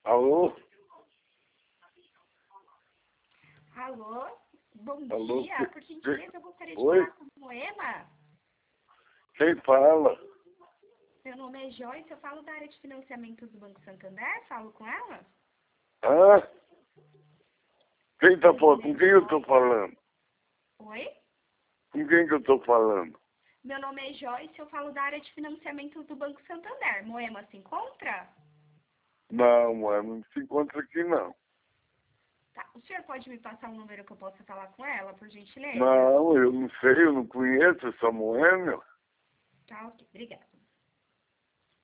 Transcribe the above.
Alô? Alô? Bom Alô? dia. Por gentileza, eu gostaria de Oi? falar com Moema. Quem fala? Meu nome é Joyce, eu falo da área de financiamento do Banco Santander. Falo com ela? Hã? Quem tá falando? Com quem eu tô falando? Oi? Com quem que eu tô falando? Meu nome é Joyce, eu falo da área de financiamento do Banco Santander. Moema se encontra? Não, mano, não se encontra aqui não. Tá. O senhor pode me passar um número que eu possa falar com ela, por gentileza? Não, eu não sei, eu não conheço essa mulher, meu. Tá, ok. Obrigada.